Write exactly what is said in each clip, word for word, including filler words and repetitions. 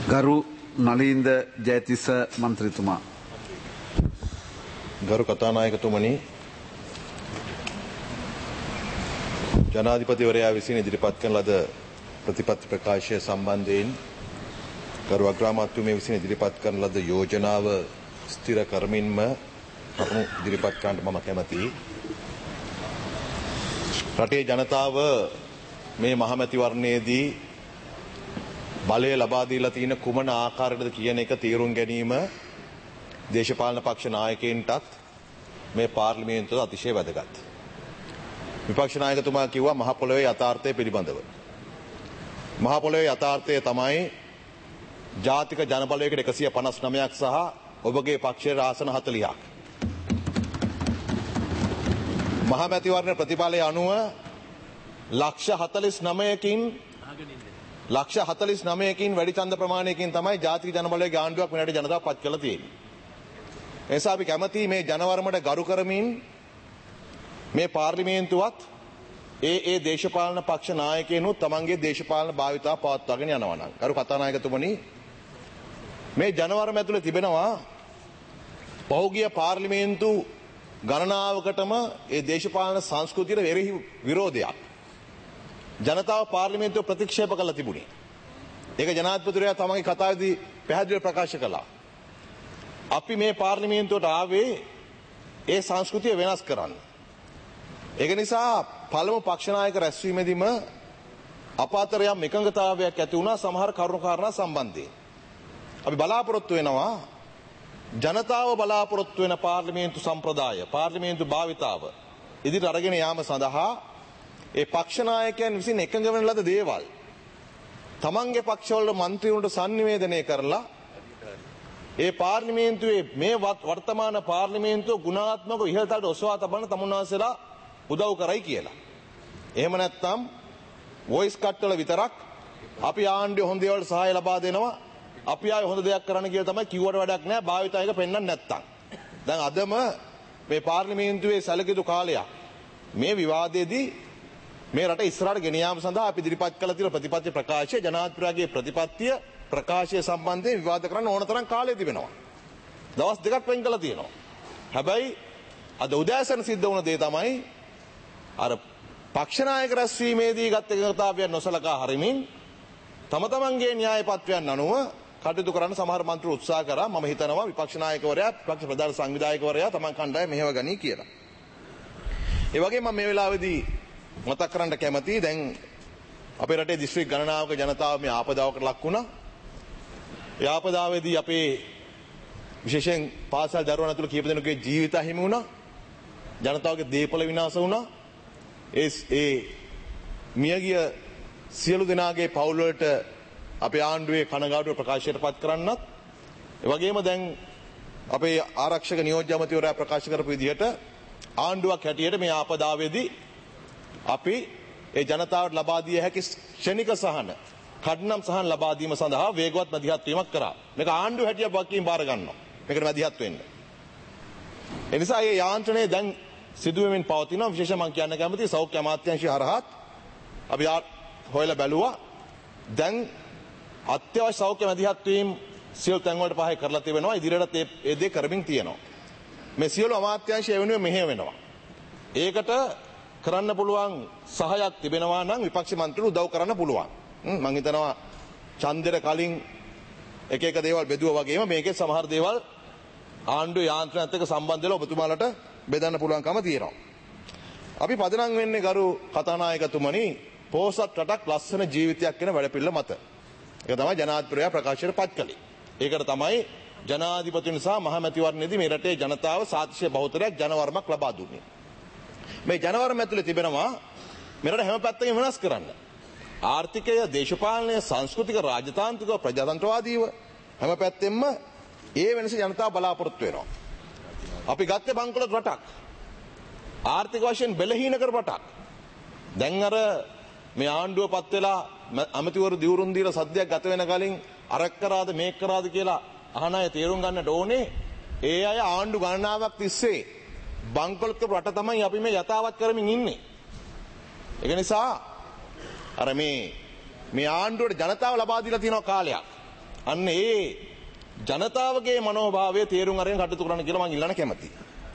ගරු නලින්ද ජයතිස්ස මන්ත්‍රීතුමා. ගරු කතානායකතුමනි, ජනාධිපතිවරයා විසින් ඉදිරිපත් කරන ලද ප්‍රතිපත්ති ප්‍රකාශය සම්බන්ධයෙන් ගරු අග්‍රාමාත්‍යතුමිය විසින් ඉදිරිපත් කරන ලද යෝජනාව ස්ථිර කරමින්ම කරුණු ඉදිරිපත් කරන්නට මම කැමැතියි. රටේ ජනතාව මේ මහමැතිවරණයේදී බලය ලබා දීලා තියෙන කුමන ආකාරයකද කියන එක තීරුම් ගැනීම දේශපාලන පක්ෂ නායකයින්ටත් මේ පාර්ලිමේන්තුවට අතිශය වැදගත්. විපක්ෂ නායකතුමා කිව්වා මහ පොළොවේ යථාර්ථය පිළිබඳව. මහ පොළොවේ යථාර්ථය තමයි ජාතික ජනබලවේගයට එකසිය පනස් නවයක් සහ ඔබගේ පක්ෂයේ ආසන හතළිහක්. මහමැතිවරණ ප්‍රතිඵලය අනුව ලක්ෂ හතළිස් නවයකින් ලක්ෂ හතළිස් නවයකින් වැඩි ඡන්ද ප්‍රමාණයකින් තමයි ජාතික ජනබලවේගයේ ආණ්ඩුවක් මෙරට ජනතාව පත් කළා තියෙන්නේ. ඒ නිසා අපි කැමැති මේ ජනවරමට ගරු කරමින් මේ පාර්ලිමේන්තුවත් ඒ ඒ දේශපාලන පක්ෂ නායකයන්ුත් තමන්ගේ දේශපාලන භාවිතාව පවත්වාගෙන යනවා නම්. ගරු කතානායකතුමනි, මේ ජනවරම ඇතුළේ තිබෙනවා පෞද්ගලික පාර්ලිමේන්තු ගණනාවකටම ඒ දේශපාලන සංස්කෘතියට වෙරෙහි විරෝධයක්. ජනතාව පාර්ලිමේන්තුව ප්‍රතික්ෂේප කළා තිබුණේ. ඒක ජනාධිපතිවරයා තමන්ගේ කතාවේදී පැහැදිලිව ප්‍රකාශ කළා. අපි මේ පාර්ලිමේන්තුවට ආවේ ඒ සංස්කෘතිය වෙනස් කරන්න. ඒක නිසා පළමු පක්ෂ නායක රැස්වීමේදීම අප අතර යම් එකඟතාවයක් ඇති වුණා සමහර කරුණු කාරණා සම්බන්ධයෙන්. අපි බලාපොරොත්තු වෙනවා ජනතාව බලාපොරොත්තු වෙන පාර්ලිමේන්තු සම්ප්‍රදාය, පාර්ලිමේන්තු භාවිතාව ඉදිරියට අරගෙන යාම සඳහා ඒ පක්ෂ නායකයන් විසින් එකඟ වෙන ලද දේවල් තමන්ගේ පක්ෂවල മന്ത്രിවරුන්ට sannivedanaya කරලා ඒ පාර්ලිමේන්තුවේ මේ වර්තමාන පාර්ලිමේන්තුව ගුණාත්මකව ඉහළට ඔසවා තබන්න තමුන්වහන්සේලා උදව් කරයි කියලා. එහෙම නැත්නම් වොයිස් කට් වල විතරක් අපි ආණ්ඩුවේ හොඳ දේවල් සහාය ලබා දෙනවා, අපි ආයේ හොඳ දෙයක් කරන්න කියලා තමයි කිව්වට වැඩක් නැහැ, භාවිතයක පෙන්වන්න නැත්තම්. දැන් අදම මේ පාර්ලිමේන්තුවේ සැලකිතු කාලයක් මේ විවාදයේදී මේ රට ඉස්සරහට ගෙන යාම සඳහා අපි ඉදිරිපත් කළ තියෙන ප්‍රතිපත්ති ප්‍රකාශය ජනාධිපතිගේ ප්‍රතිපත්තිය ප්‍රකාශය සම්බන්ධයෙන් විවාද කරන්න ඕන තරම් කාලය තිබෙනවා. දවස් දෙකක් වෙන් කළා තියෙනවා. හැබැයි අද උදෑසන සිද්ධ වුණ දේ තමයි අර පක්ෂ නායක රැස්වීමේදී ගත් එකඟතාවයන් නොසලකා හරිමින් තම තමන්ගේ න්‍යාය පත්‍රයන් අනුව කටයුතු කරන්න සමහර මන්ත්‍රී උත්සාහ කරා. මම හිතනවා විපක්ෂ නායකවරයා, විපක්ෂ ප්‍රධාන සංවිධායකවරයා තමන් කණ්ඩායම මෙහෙව ගනී කියලා. ඒ වගේම මම මේ වෙලාවේදී මතක් කරන්න කැමතියි, දැන් අපේ රටේ දිස්ත්‍රික් ගණනාවක ජනතාව මේ ආපදාවකට ලක් වුණා. ඒ ආපදාවේදී අපේ විශේෂයෙන් පාසල් දරුවන් අතුළු කීප දෙනෙකුගේ ජීවිත හිමි වුණා. ජනතාවගේ දේපල විනාශ වුණා. ඒ ඒ මියගිය සියලු දෙනාගේ පවුල් වලට අපේ ආණ්ඩුවේ කනගාටුව ප්‍රකාශයට පත් කරන්නත්, ඒ වගේම දැන් අපේ ආරක්ෂක නියෝජ්‍ය අමාත්‍යවරයා ප්‍රකාශ කරපු විදිහට ආණ්ඩුවක් හැටියට මේ ආපදාවේදී අපි ඒ ජනතාවට ලබා දිය හැකි ක්ෂණික සහන, කඩනම් සහන ලබා දීම සඳහා වේගවත් මැදිහත් වීමක් කරා. මේක ආණ්ඩුව හැටියට වගකීම් බාර ගන්නවා. මේකට මැදිහත් වෙන්න. ඒ නිසා මේ යාන්ත්‍රණය දැන් සිදුවෙමින් පවතිනවා. විශේෂයෙන් මම කියන්න කැමතියි සෞඛ්‍ය අමාත්‍යාංශය හරහාත් අපි හොයලා බැලුවා. දැන් අත්‍යවශ්‍ය සෞඛ්‍ය මැදිහත් වීම සියලු තැන් වලට පහේ කරලා තිබෙනවා. ඉදිරියටත් ඒ දේ කරමින් තියෙනවා. මේ සියලු අමාත්‍යාංශය වෙනුවෙන් මෙහෙය වෙනවා. ඒකට කරන්න පුළුවන් සහයක් තිබෙනවා නම් විපක්ෂ මන්ත්‍රීවරු උදව් කරන්න පුළුවන්. මම හිතනවා ඡන්දෙට කලින් එක එක දේවල් බෙදුවා වගේම මේකේ සමහර දේවල් ආණ්ඩුවේ යාන්ත්‍රණයත් එක්ක සම්බන්ධ වෙලා ඔබතුමාලට බෙදන්න පුළුවන්කම තියෙනවා. අපි පදනම් වෙන්නේ ගරු කතානායකතුමනි පොහොසත් රටක් ලස්සන ජීවිතයක් කියන වැඩපිළිවෙල මත. ඒක තමයි ජනාධිපතිවරයා ප්‍රකාශයට පත් කළේ. ඒකට තමයි ජනාධිපතිතුමනි සහ මහමැතිවරණයේදී මේ රටේ ජනතාව සාතිශය බහුතරයක් ජනවරමක් ලබා දුන්නේ. මේ ජනවරම ඇතුලේ තිබෙනවා මෙරට හැම පැත්තකින් වෙනස් කරන්න. ආර්ථිකය, දේශපාලනය, සංස්කෘතික, රාජතාන්ත්‍රික, ප්‍රජාතන්ත්‍රවාදීව හැම පැත්තෙම ඒ වෙනස ජනතාව බලාපොරොත්තු වෙනවා. අපි ගත්තේ බංකොලොත් රටක්. ආර්ථික වශයෙන් බෙලහීන කර රටක්. දැන් අර මේ ආණ්ඩුව පත් වෙලා අමතිවරු දිවුරුම් දීලා සද්දයක් ගත වෙන කලින් අරක් කරාද මේක කරාද කියලා අහන අය තේරුම් ගන්නට ඕනේ. ඒ අය ආණ්ඩු ගණනාවක් තිස්සේ බංකොලොත් රට තමයි අපි මේ යථාවත් කරමින් ඉන්නේ. ඒක නිසා අර මේ මේ ආණ්ඩුවට ජනතාව ලබා දීලා තියෙන කාලයක් අන්න ඒ ජනතාවගේ මනෝභාවය තේරුම් අරගෙන කටයුතු කරන්න කියලා මම ඉල්ලන්න කැමතියි.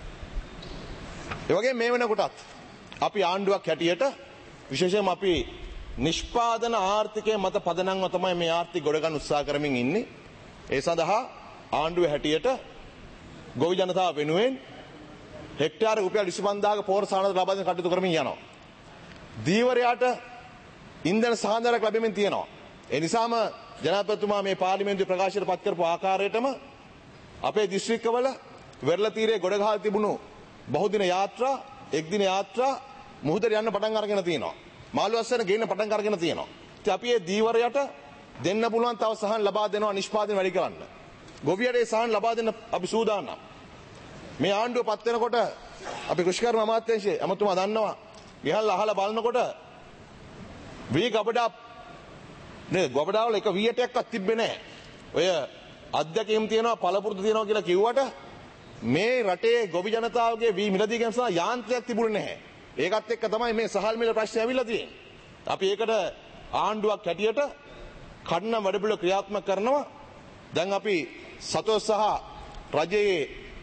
ඒ වගේම මේ වෙනකොටත් අපි ආණ්ඩුවක් හැටියට විශේෂයෙන්ම අපි නිෂ්පාදන ආර්ථිකයේ මත පදනම්ව තමයි මේ ආර්ථික ගොඩ ගන්න උත්සාහ කරමින් ඉන්නේ. ඒ සඳහා ආණ්ඩුව හැටියට ගොවි ජනතාව වෙනුවෙන් හෙක්ටාර රුපියල් විසි පන්දාහක පෝර සානද ලබා දෙන කටයුතු කරමින් යනවා. දීවරයාට ඉන්ධන සහනදාරයක් ලැබෙමින් තියෙනවා. ඒ නිසාම ජනාධිපතිතුමා මේ පාර්ලිමේන්තුවේ ප්‍රකාශයට පත් කරපු ආකාරයටම අපේ දිස්ත්‍රික්කවල වෙරළ තීරයේ ගොඩ ගහලා තිබුණු බහුදින යාත්‍රා, එක් දින යාත්‍රා මුහුදට යන්න පටන් අරගෙන තියෙනවා. මාළුවස්සන ගේන්න පටන් අරගෙන තියෙනවා. ඉතින් අපි මේ දීවරයට දෙන්න පුළුවන් තව සහන් ලබා දෙනවා නිෂ්පාදනය වැඩි කරන්න. ගොවියට ඒ සහන් ලබා දෙන්න අපි සූදානම්. මේ ආණ්ඩුව පත් වෙනකොට අපි කෘෂිකර්ම අමාත්‍යාංශයේ අමතුමා දන්නවා ගහලා අහලා බලනකොට වී ගබඩා නේ ගබඩාවල එක වී ඇටයක්වත් තිබ්බේ නැහැ. ඔය අධ්‍යක්ෂකම් තියනවා පළපුරුදු තියනවා කියලා කිව්වට මේ රටේ ගොවි ජනතාවගේ වී මිලදී ගැනීම සඳහා යාන්ත්‍රයක් තිබුණේ නැහැ. ඒකත් එක්ක තමයි මේ සහල් මිල ප්‍රශ්නේ ඇවිල්ලා තියෙන්නේ. අපි ඒකට ආණ්ඩුවක් හැටියට කඩන වැඩපිළිවෙල ක්‍රියාත්මක කරනවා. දැන් අපි සතෝ සහ රජයේ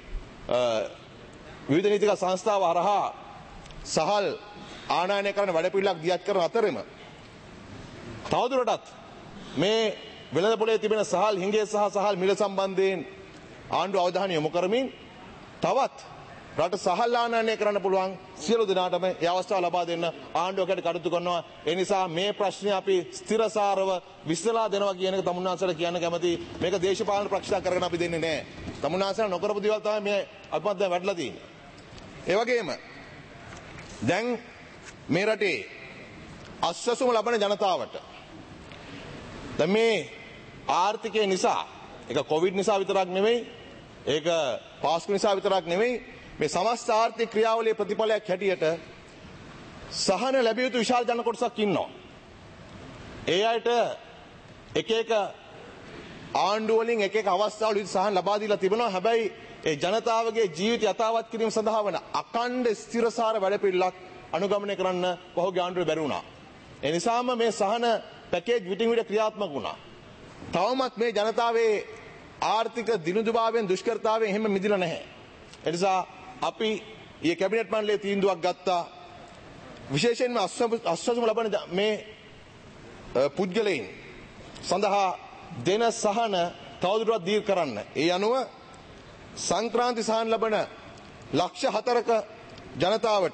විවිධ නීතික සංස්ථාව හරහා සහල් ආනයනය කරන වැඩපිළිවෙලක් දියත් කරන අතරෙම තවදුරටත් මේ වෙළඳ පොලේ තිබෙන සහල් හිඟේ සහ සහල් මිල සම්බන්ධයෙන් ආණ්ඩුව අවධානය යොමු කරමින් තවත් රට සහල් ආනයනය කරන්න පුළුවන් සියලු දෙනාටම ඒ අවස්ථාව ලබා දෙන්න ආණ්ඩුවකට කටයුතු කරනවා. ඒ නිසා මේ ප්‍රශ්නේ අපි ස්ථිරසාරව විසලා දෙනවා කියන එක තමුන්නාන්සලා කියන්න කැමති. මේක දේශපාලන ප්‍රශ්නයක් කරගෙන අපි දෙන්නේ නැහැ. තමුන්නාන්සලා නොකරපු දේවල් තමයි මේ අපිත් දැන් වැඩිලා තියෙන්නේ. ඒ වගේම දැන් මේ රටේ අස්වැසුම ලබන ජනතාවට දැන් මේ ආර්ථිකය නිසා ඒක කොවිඩ් නිසා විතරක් නෙවෙයි, ඒක පාස්කු නිසා විතරක් නෙවෙයි, මේ සමස්ත ආර්ථික ක්‍රියාවලියේ ප්‍රතිඵලයක් හැටියට සහන ලැබිය යුතු විශාල ජන කොටසක් ඉන්නවා. ඒ අයට එක එක ආණ්ඩුව වලින් එක එක අවස්ථාවල විවිධ සහන ලබා දීලා තිබෙනවා. හැබැයි ඒ ජනතාවගේ ජීවිත යථාවත් කිරීම සඳහා වන අඛණ්ඩ ස්ථිරසාර වැඩපිළිවෙලක් අනුගමනය කරන්න පහුගිය ආණ්ඩුවේ බැරි වුණා. ඒ නිසාම මේ සහන පැකේජ් විටින් විට ක්‍රියාත්මක වුණා. තවමත් මේ ජනතාවේ ආර්ථික දිනුදුභාවයෙන් දුෂ්කරතාවයෙන් එහෙම මිදිලා නැහැ. ඒ නිසා අපි ඊයේ කැබිනට් මණ්ඩලයේ තීන්දුවක් ගත්තා විශේෂයෙන්ම අස්වැසුම ලබන මේ පුද්ගලයන් සඳහා දෙන සහන තවදුරටත් දීර්ඝ කරන්න. ඒ අනුව සංක්‍රාන්ති සහන ලබන ලක්ෂ හතරක ජනතාවට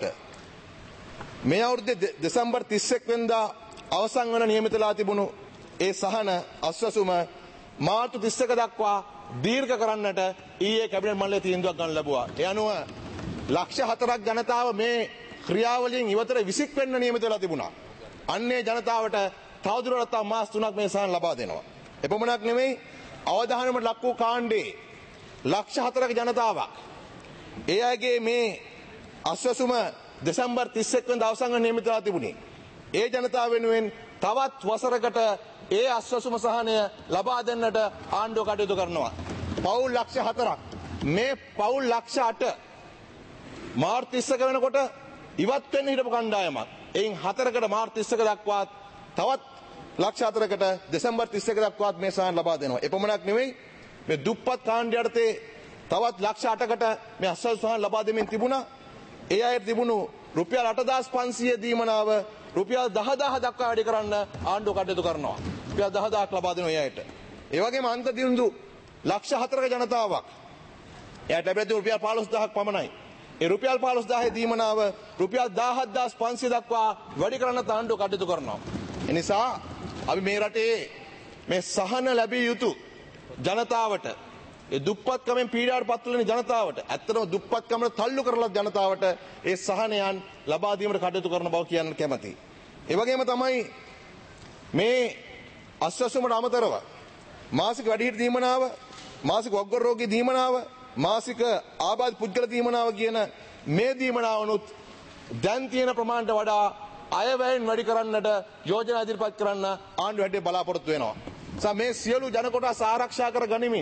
මේ අවුරුද්දේ දෙසැම්බර් තිස් එක් වෙනිදා අවසන් වන නියමිතලා තිබුණු ඒ සහන අස්වැසුම මාර්තු තිස් එක දක්වා දීර්ඝ කරන්නට ඊයේ කැබිනට් මණ්ඩලයේ තීන්දුවක් ගන්න ලැබුවා. ඒ අනුව ලක්ෂ හතරක් ජනතාව මේ ක්‍රියාවලියෙන් ඉවතට විසික් වෙන්න නියමිත වෙලා තිබුණා. අන්නේ ජනතාවට තවදුරටත් මාස තුනක් මේ සහන ලබා දෙනවා. එපමණක් නෙමෙයි අවධානයට ලක් වූ කාණ්ඩේ ලක්ෂ හතරක ජනතාවක් ඒ අයගේ මේ අස්වැසුම දෙසැම්බර් තිස් එක් වෙනිදා අවසන් වන නියමිත වෙලා තිබුණේ. ඒ ජනතාව වෙනුවෙන් තවත් වසරකට ඒ අස්වැසුම සහනය ලබා දෙන්නට ආණ්ඩුව කටයුතු කරනවා. පවුල් ලක්ෂ හතරක් මේ පවුල් ලක්ෂ අට මාර්තු තිස් එක වෙනකොට ඉවත් වෙන්න හිටපු කණ්ඩායමක්. එයින් හතරකට මාර්තු තිස් එක දක්වාත් තවත් ලක්ෂ හතරකට දෙසැම්බර් තිස් එක දක්වාත් මේ සහන ලබා දෙනවා. එපමණක් නෙවෙයි මේ දුප්පත් කාණ්ඩය යටතේ තවත් ලක්ෂ අටකට මේ අස්වැසුම සහන ලබා දෙමින් තිබුණා. ඒ අයට තිබුණු රුපියල් අටදාස් පන්සිය දීමනාව රුපියල් දහදාහ දක්වා වැඩි කරන්න ආණ්ඩුව කටයුතු කරනවා. රුපියල් දහදාහක් ලබා දෙනවා ඒ අයට. ඒ වගේම අන්ත දිනුදු ලක්ෂ හතරක ජනතාවක් එයාට ලැබෙන්නේ රුපියල් පහළොස්දාහක් පමණයි. ඒ රුපියල් පහළොස්දාහේ දීමනාව රුපියල් දහහදාස් පන්සිය දක්වා වැඩි කරන්න ආණ්ඩුව කටයුතු කරනවා. ඒ නිසා අපි මේ රටේ මේ සහන ලැබිය යුතු ජනතාවට ඒ දුප්පත්කමෙන් පීඩාවට පත් වෙන ජනතාවට ඇත්තටම දුප්පත්කමට තල්ලු කරලා ජනතාවට ඒ සහනයන් ලබා දීමට කටයුතු කරන බව කියන්න කැමැතියි. ඒ වගේම තමයි මේ අස්වැසුමට අමතරව මාසික වැඩිහිටි දීමනාව, මාසික වග්ගොර රෝගී දීමනාව, මාසික ආබාධිත පුද්ගල දීමනාව කියන මේ දීමනාවනුත් දැන් තියෙන ප්‍රමාණයට වඩා අයවැයෙන් වැඩි කරන්නට යෝජනා ඉදිරිපත් කරන්න ආණ්ඩුව හැටියට බලාපොරොත්තු වෙනවා. මේ සියලු ජන කොටස් ආරක්ෂා කර ගනිමින්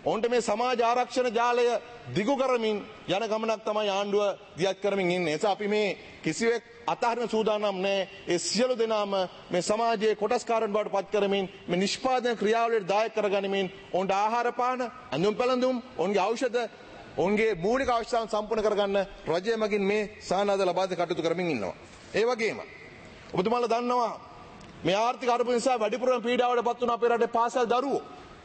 ඔවුන්ට මේ සමාජ ආරක්ෂණ ජාලය දිගු කරමින් යන ගමනක් තමයි ආණ්ඩුව දියත් කරමින් ඉන්නේ. ඒ නිසා අපි මේ කිසිවෙක් අතහරින සූදානම් නැහැ. ඒ සියලු දෙනාම මේ සමාජයේ කොටස්කාරන් බවට පත් කරමින් මේ නිෂ්පාදන ක්‍රියාවලියට දායක කරගනිමින් ඔවුන්ට ආහාර පාන, අඳුම් පැළඳුම්, ඔවුන්ගේ ඖෂධ, ඔවුන්ගේ මූලික අවශ්‍යතාවන් සම්පූර්ණ කරගන්න රජය මගින් මේ සානාද ලබා දෙ කටයුතු කරමින් ඉන්නවා. ඒ වගේම ඔබතුමාලා දන්නවා මේ ආර්ථික අර්බුද නිසා වැඩිපුරම පීඩාවට පත් වුණ අපේ රටේ පාසල් දරුවෝ.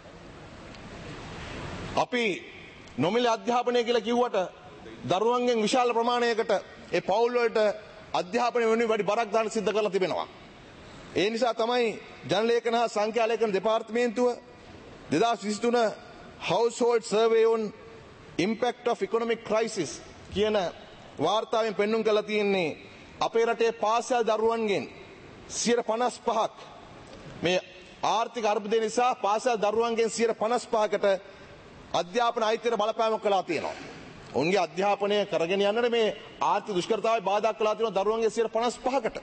අපි නොමිලේ අධ්‍යාපනය කියලා කිව්වට දරුවන්ගෙන් විශාල ප්‍රමාණයකට ඒ පවුල් වලට අධ්‍යාපනය වෙනුවෙන් වැඩි බරක් දාන්න සිද්ධ කරලා තිබෙනවා. ඒ නිසා තමයි ජනලේඛන හා සංඛ්‍යා ලේඛන දෙපාර්තමේන්තුව දෙදාස් විසිතුන Household Survey on Impact of Economic Crisis කියන වාර්තාවෙන් පෙන්වුම් කරලා තියෙන්නේ අපේ රටේ පාසල් දරුවන්ගෙන් සියයට පනස් පහක් මේ ආර්ථික අර්බුදය නිසා පාසල් දරුවන්ගෙන් සියයට පනස් පහකට අධ්‍යාපන අයිතියට බලපෑමක් කළා තියෙනවා. ඔවුන්ගේ අධ්‍යාපනය කරගෙන යන්නට මේ ආර්ථික දුෂ්කරතාවය බාධා කළා තියෙනවා දරුවන්ගේ සියයට පනස් පහකට.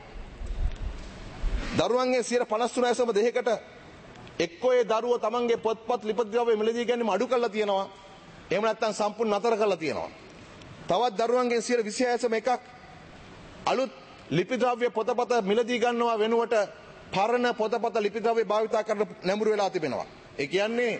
දරුවන්ගේ සියයට පනස් තුන ඇසම දෙකකට එක්කෝ ඒ දරුවෝ තමන්ගේ පොත්පත් ලිපි ද්‍රව්‍ය මිලදී ගැනීම අඩු කරලා තියෙනවා. එහෙම නැත්නම් සම්පූර්ණ නතර කරලා තියෙනවා. තවත් දරුවන්ගේ සියයට විසි හය දශම එකක් අලුත් ලිපි ද්‍රව්‍ය පොතපත මිලදී ගන්නවා වෙනුවට පරණ පොතපත ලිපි ද්‍රව්‍ය භාවිතා කරන්න නැඹුරු වෙලා තිබෙනවා. ඒ කියන්නේ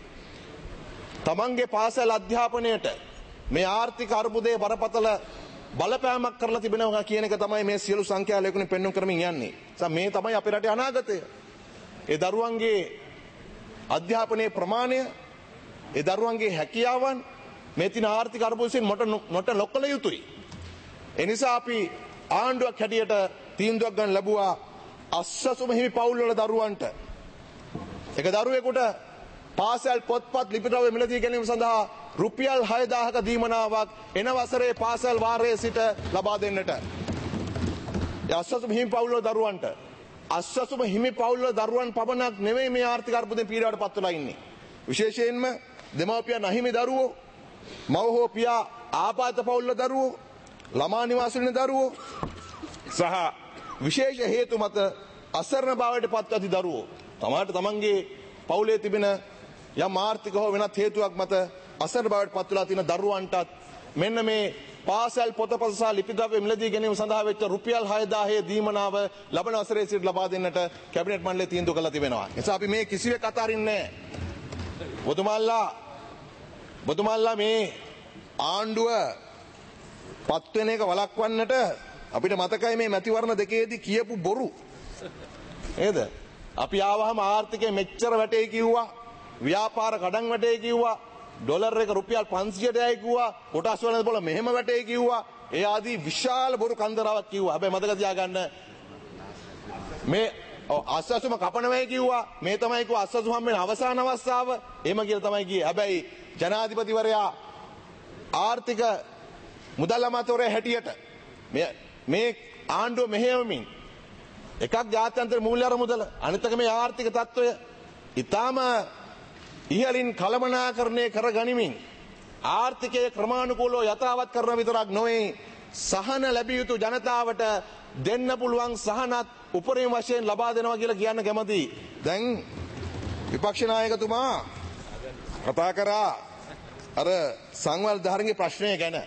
තමන්ගේ පාසල් අධ්‍යාපනයට මේ ආර්ථික අර්බුදයේ බරපතල බලපෑමක් කරලා තිබෙනවා කියන එක තමයි මේ සියලු සංඛ්‍යා ලේඛන පෙන්වුම් කරමින් යන්නේ. මේ තමයි අපේ රටේ අනාගතය. ඒ දරුවන්ගේ අධ්‍යාපනයේ ප්‍රමාණය, ඒ දරුවන්ගේ හැකියාවන් මේ තින ආර්ථික අර්බුදයෙන් මොට නොට නොකළ යුතුයි. ඒ නිසා අපි ආණ්ඩුවක් හැටියට තීන්දුවක් ගන්න ලැබුවා අස්සසුම හිමි පවුල් වල දරුවන්ට එක දරුවෙකුට පාසල් පොත්පත් ලිපි ද්‍රව්‍ය මිලදී ගැනීම සඳහා රුපියල් හයදාහක දීමනාවක් එන වසරේ පාසල් වාරයේ සිට ලබා දෙන්නට. අස්සසුම හිමි පවුල් වල දරුවන්ට අස්සසුම හිමි පවුල් වල දරුවන් පමණක් නෙවෙයි මේ ආර්ථික අර්බුදයෙන් පීඩාවට පත් වෙලා ඉන්නේ. විශේෂයෙන්ම දෙමව්පියන් අහිමි දරුවෝ, මව හෝ පියා ආබාධ පවුල් වල දරුවෝ, ළමා නිවාසවල දරුවෝ සහ විශේෂ හේතු මත අසරණ භාවයට පත් ඇති දරුවෝ තමාට තමන්ගේ පවුලේ තිබෙන යම් ආර්ථික හෝ වෙනත් හේතුවක් මත අසරණ භාවයට පත් වෙලා තියෙන දරුවන්ටත් මෙන්න මේ පාසල් පොතපත සහ ලිපි ද්‍රව්‍ය මිලදී ගැනීම සඳහා වෙච්ච රුපියල් හයදාහේ දීමනාව ලබන වසරේ සිට ලබා දෙන්නට කැබිනට් මණ්ඩලය තීන්දුව කළා තිබෙනවා. නිසා අපි මේ කිසිවෙක් අතාරින්නේ නැහැ. ඔබතුමාලා ඔබතුමාලා මේ ආණ්ඩුව පත් වෙන එක වළක්වන්නට අපිට මතකයි මේ මැතිවරණ දෙකේදී කියපු බොරු. නේද? අපි ආවහම ආර්ථිකය මෙච්චර වැටේ කිව්වා, ව්‍යාපාර කඩන් වැටේ කිව්වා, ඩොලර් එක රුපියල් පන්සියයටයි කිව්වා, කොටස් වල බල මෙහෙම වැටේ කිව්වා. ඒ ආදී විශාල බොරු කන්දරාවක් කිව්වා. හැබැයි මතක තියාගන්න මේ අස්සසුම කපනවයි කිව්වා. මේ තමයි කිව්වා අස්සසුම හම්බෙන අවසාන අවස්ථාව. එහෙම කියලා තමයි කියේ. හැබැයි ජනාධිපතිවරයා ආර්ථික මුදල් අමාත්‍යවරයා හැටියට මේ මේ ආණ්ඩුව මෙහෙයවමින් එකක් ජාත්‍යන්තර මූල්‍ය අරමුදල, අනිත් එක මේ ආර්ථික තත්ත්වය ඊටාම ඉහළින් කළමනාකරණය කර ගනිමින් ආර්ථිකයේ ක්‍රමානුකූලව යථාවත් කරන විතරක් නොවේ, සහන ලැබිය යුතු ජනතාවට දෙන්න පුළුවන් සහනත් උපරිම වශයෙන් ලබා දෙනවා කියලා කියන්න කැමතියි. දැන් විපක්ෂ නායකතුමා කතා කරා අර සංවර්ධනගේ ප්‍රශ්නය ගැන.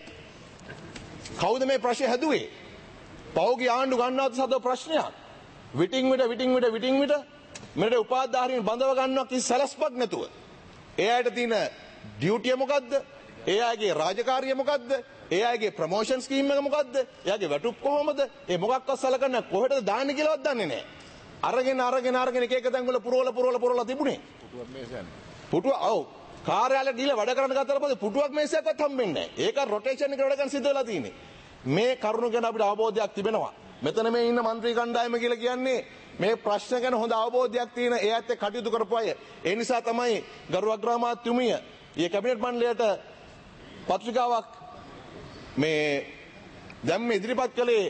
කවුද මේ ප්‍රශ්නේ හැදුවේ? පෞගේ ආණ්ඩු ගන්නවත් සද ප්‍රශ්නයක්. විටින් විට විටින් විට විටින් විට මෙරට උපාධාරීන් බඳව ගන්නවා කිසි සැලැස්මක් නැතුව. ඒ අයට තියෙන ඩියුටිය මොකද්ද? ඒ අයගේ රාජකාරිය මොකද්ද? ඒ අයගේ ප්‍රොමෝෂන් ස්කීම් එක මොකද්ද? එයාගේ වැටුප් කොහොමද? ඒ මොකක්වත් සලකන්න කොහෙටද දාන්නේ කියලාවත් දන්නේ නැහැ. අරගෙන අරගෙන අරගෙන එක එක තැන් වල පුරවල පුරවල පුරවල තිබුණේ. පුටුවක් මේසයන්නේ. පුටුව ඔව්. කාර්යාලයට ගිහලා වැඩ කරන්න ගත්තට පස්සේ පුටුවක් මේසයක්වත් හම්බෙන්නේ නැහැ. ඒක රොටේෂන් එකට වැඩ කරන්න සිද්ධ වෙලා තියෙන්නේ. මේ කරුණු ගැන අපිට අවබෝධයක් තිබෙනවා. මෙතන මේ ඉන්න മന്ത്രി කණ්ඩායම කියලා කියන්නේ මේ ප්‍රශ්න ගැන හොඳ අවබෝධයක් තියෙන ඒ ඇත්තේ කටයුතු කරපු අය. ඒ නිසා තමයි ගරු අග්‍රාමාත්‍යතුමිය ඊයේ කැබිනට් මණ්ඩලයට පත්‍රිකාවක් මේ දැන් මේ ඉදිරිපත් කළේ.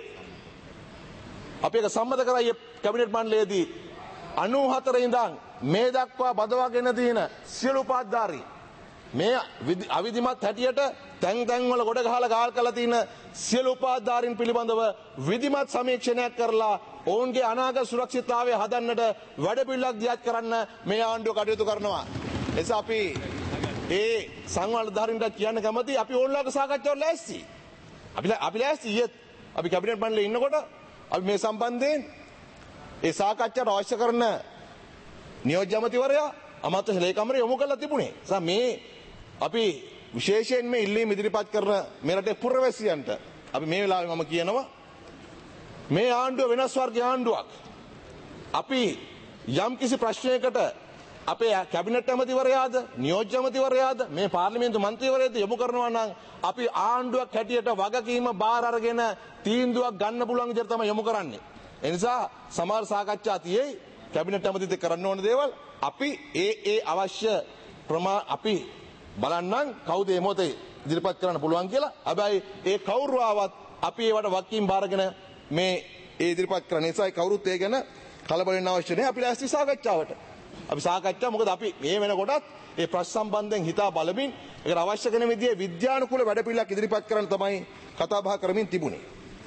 අපි ඒක සම්මත කරා ඊයේ කැබිනට් මණ්ඩලයේදී අනූහතර ඉඳන් මේ දක්වා බදවාගෙන තියෙන සියලු උපාධාරී මේ අවිධිමත් හැටියට තැන් තැන් වල ගොඩ ගහලා ගාල් කරලා තියෙන සියලු උපාධාරීන් පිළිබඳව විධිමත් සමීක්ෂණයක් කරලා ඔවුන්ගේ අනාගත සුරක්ෂිතතාවය හදන්නට වැඩ පිළිවෙලක් දියත් කරන්න මේ ආණ්ඩුව කටයුතු කරනවා. එසා අපි ඒ සංවර්ධාරින්ට කියන්න කැමති අපි ඕන්ලාගේ සාකච්ඡාවල ලෑස්ති. අපි අපි ලෑස්ති ඊයේත් අපි කැබිනට් මණ්ඩලයේ ඉන්නකොට අපි මේ සම්බන්ධයෙන් ඒ සාකච්ඡාවට අවශ්‍ය කරන නියෝජ්‍ය අමාත්‍යවරයා අමාත්‍ය ලේකම්වරයා යොමු කරලා තිබුණේ. සම මේ අපි විශේෂයෙන් මේ ඉල්ලීම් ඉදිරිපත් කරන මේ රටේ පුරවැසියන්ට අපි මේ වෙලාවේ මම කියනවා මේ ආණ්ඩුව වෙනස් වර්ගයේ ආණ්ඩුවක්. අපි යම් කිසි ප්‍රශ්නයකට අපේ කැබිනට් ඇමතිවරයාද නියෝජ්‍ය ඇමතිවරයාද මේ පාර්ලිමේන්තු මන්ත්‍රීවරයාද යොමු කරනවා නම් අපි ආණ්ඩුවක් හැටියට වගකීම බාර අරගෙන තීන්දුවක් ගන්න පුළුවන් විදිහට තමයි යොමු කරන්නේ. ඒ නිසා සමහර සාකච්ඡා තියෙයි කැබිනට් ඇමතිත් කරන්න ඕන දේවල් අපි ඒ ඒ අවශ්‍ය ප්‍රමා අපි බලන්නම් කවුද මේ මොහොතේ ඉදිරිපත් කරන්න පුළුවන් කියලා. හැබැයි ඒ කවුරු ආවත් අපි ඒවට වගකීම් බාරගෙන මේ ඒ ඉදිරිපත් කරන නිසා කවුරුත් ඒ ගැන කලබල වෙන්න අවශ්‍ය නැහැ. අපි ලෑස්ති සාකච්ඡාවට. අපි සාකච්ඡා මොකද අපි මේ වෙනකොටත් ඒ ප්‍රශ්න සම්බන්ධයෙන් හිතා බලමින් ඒකට අවශ්‍ය කරන විදිහේ විද්‍යානුකූල වැඩපිළිවෙලක් ඉදිරිපත් කරන්න තමයි කතා බහ කරමින් තිබුණේ.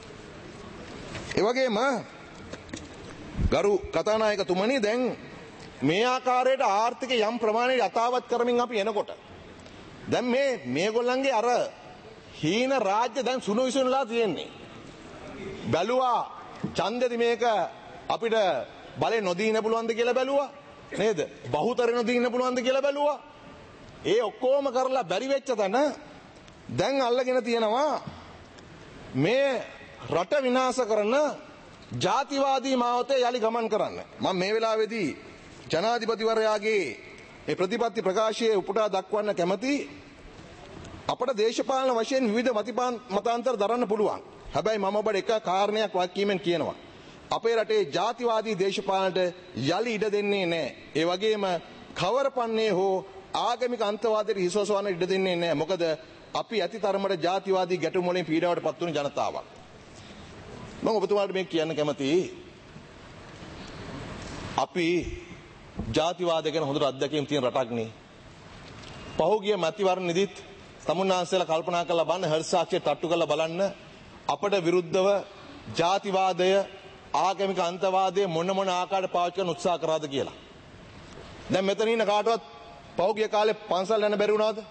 ඒ වගේම ගරු කතානායකතුමනි දැන් මේ ආකාරයට ආර්ථික යම් ප්‍රමාණයකට යථාවත් කරමින් අපි එනකොට දැන් මේ මේගොල්ලන්ගේ අර හීන රාජ්‍ය දැන් සුණු විසුණුලා තියෙන්නේ. බැලුවා ඡන්දෙදි මේක අපිට බලේ නොදී ඉන්න පුළුවන්ද කියලා බැලුවා නේද? බහුතරේ නොදී ඉන්න පුළුවන්ද කියලා බැලුවා. ඒ ඔක්කොම කරලා බැරි වෙච්ච තැන දැන් අල්ලගෙන තියෙනවා මේ රට විනාශ කරන ජාතිවාදී මාවතේ යලි ගමන් කරන්න. මම මේ වෙලාවේදී ජනාධිපතිවරයාගේ මේ ප්‍රතිපත්ති ප්‍රකාශයේ උපුටා දක්වන්න කැමති. අපට දේශපාලන වශයෙන් විවිධ මතාන්තර දරන්න පුළුවන්. හැබැයි මම ඔබට එක කාරණයක් වාක්‍යයෙන් කියනවා. අපේ රටේ ජාතිවාදී දේශපාලනට යලි ඉඩ දෙන්නේ නැහැ. ඒ වගේම කවරපන්නේ හෝ ආගමික අන්තවාදයට හිසෝසවන්න ඉඩ දෙන්නේ නැහැ. මොකද අපි ඇති තරමට ජාතිවාදී ගැටුම් වලින් පීඩාවට පත් වුණු ජනතාවක්. මම ඔබතුමාට මේක කියන්න කැමතියි. අපි ජාතිවාදය ගැන හොඳට අත්දැකීම් තියෙන රටක් නේ. පහුගිය මැතිවරණ නිදිත් තමුන්නාන්සේලා කල්පනා කරලා බලන්න හර්සාක්ෂිය තට්ටු කරලා බලන්න අපට විරුද්ධව ජාතිවාදය ආගමික අන්තවාදය මොන මොන ආකාරයට පාවිච්චි කරන්න උත්සාහ කරාද කියලා. දැන් මෙතන ඉන්න කාටවත් පහුගිය කාලේ පන්සල් යන්න බැරි වුණාද?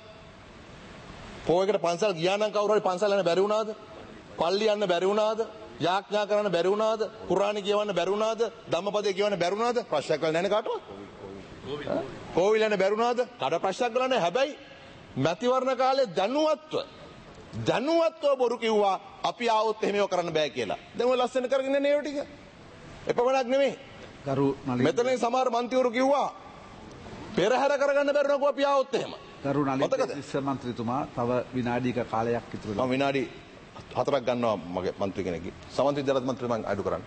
පොයකට පන්සල් ගියා නම් කවුරු හරි පන්සල් යන්න බැරි වුණාද? පල්ලි යන්න බැරි වුණාද? යාඥා කරන්න බැරි වුණාද? කුරාණි කියවන්න බැරි වුණාද? ධම්මපදේ කියවන්න බැරි වුණාද? ප්‍රශ්නයක් වෙලා නැහැ නේ කාටවත්. කෝවිල් යන්න බැරි වුණාද? කාට ප්‍රශ්නයක් වෙලා නැහැ. හැබැයි මැතිවරණ කාලේ දැනුවත්ව දැනුවත්ව බොරු කිව්වා අපි ආවොත් එහෙම ඒව කරන්න බෑ කියලා. දැන් ඔය ලස්සන කරගෙන ඉන්නේ ඒව ටික. එපමණක් නෙමෙයි. ගරු නලින් මෙතනින් සමහර මන්ත්‍රීවරු කිව්වා පෙරහැර කරගන්න බැරි නකෝ අපි ආවොත් එහෙම. ගරු නලින් ඉස්ස මන්ත්‍රීතුමා තව විනාඩික කාලයක් ඉතුරු වෙලා. මම විනාඩි හතරක් ගන්නවා මගේ මන්ත්‍රී කෙනෙක්ගේ. සමන්ත් විද්‍යාලත් මන්ත්‍රී මම අඩු කරන්න.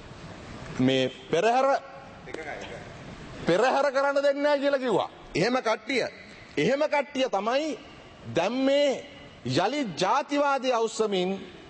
මේ පෙරහැර පෙරහැර කරන්න දෙන්නේ නැහැ කියලා කිව්වා. එහෙම කට්ටිය එහෙම කට්ටිය තමයි දැන් මේ යලි ජාතිවාදී අවසමින්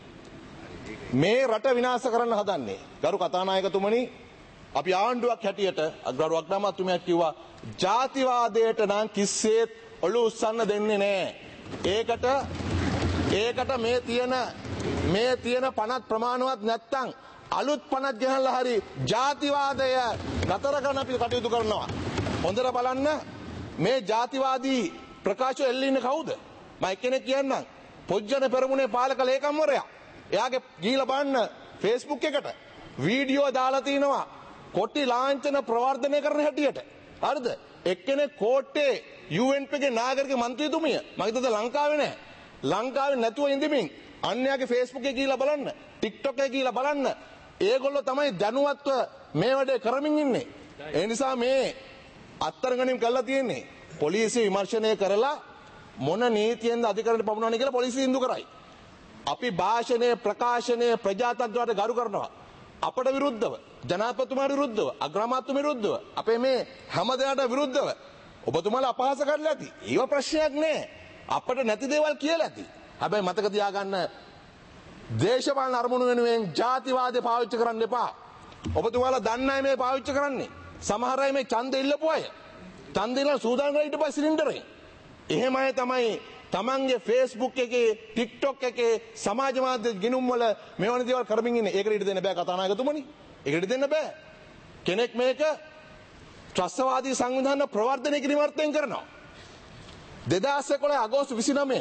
මේ රට විනාශ කරන්න හදන්නේ. ගරු කතානායකතුමනි අපි ආණ්ඩුවක් හැටියට ගරු අග්‍රාමාත්‍යතුමා කිව්වා ජාතිවාදයට නම් කිසිසේත් ඔළුව උස්සන්න දෙන්නේ නැහැ. ඒකට ඒකට මේ තියෙන මේ තියෙන පනත් ප්‍රමාණවත් නැත්තම් අලුත් පනත් ගෙනල්ලා හරි ජාතිවාදය නතර කරන්න අපි කටයුතු කරනවා. හොඳට බලන්න මේ ජාතිවාදී ප්‍රකාශ එල්ලින්නේ කවුද? මම එක්කෙනෙක් කියන්නම්. පොජ්ජන පෙරමුණේ පාලක ලේකම්වරයා. එයාගේ ගිහිලා බලන්න Facebook එකට වීඩියෝ දාලා තිනවා කොටි ලාංඡන ප්‍රවර්ධනය කරන හැටියට. හරිද? එක්කෙනෙක් කෝට්ටේ යූ එන් පී ගේ නාගරික මන්ත්‍රීතුමිය මම හිතුවද ලංකාවේ නැහැ. ලංකාවේ නැතුව ඉඳමින් අන්‍යයාගේ Facebook එකේ ගිහිලා බලන්න, TikTok එකේ ගිහිලා බලන්න. ඒගොල්ලෝ තමයි දැනුවත්ව මේ වැඩේ කරමින් ඉන්නේ. ඒ නිසා මේ අත්තරගණින් කරලා තියෙන්නේ. පොලිසිය විමර්ශනය කරලා මොන නීතියෙන්ද අධිකරණයට පමුණවන්නේ කියලා පොලිසිය ඉඳු කරයි. අපි භාෂණය, ප්‍රකාශනය, ප්‍රජාතන්ත්‍රයට ගරු කරනවා. අපට විරුද්ධව, ජනාධිපතිතුමාට විරුද්ධව, අග්‍රාමාත්‍යතුමා විරුද්ධව, අපේ මේ හැම දෙනාට විරුද්ධව ඔබතුමාලා අපහාස කරලා ඇති. ඒව ප්‍රශ්නයක් නෑ. අපට නැති දේවල් කියලා ඇති. හැබැයි මතක තියාගන්න දේශපාලන අරමුණු වෙනුවෙන් ජාතිවාදය පාවිච්චි කරන්න එපා. ඔබතුමාලා දන්නේ මේ පාවිච්චි කරන්නේ. සමහර අය මේ ඡන්ද ඉල්ලපු අය. ඡන්ද ඉල්ලන සූදානම් වෙලා ඊට පස්සේ සිලින්ඩරේ. එහෙම අය තමයි තමන්ගේ Facebook එකේ TikTok එකේ සමාජ මාධ්‍ය ගිණුම් වල මෙවැනි දේවල් කරමින් ඉන්නේ. ඒකට ඉඩ දෙන්න බෑ කතානායකතුමනි. ඒකට ඉඩ දෙන්න බෑ. කෙනෙක් මේක ත්‍රස්තවාදී සංවිධාන ප්‍රවර්ධනය කිරීමර්ථයෙන් කරනවා. දෙදාස් එකොළහ අගෝස්තු විසිනවය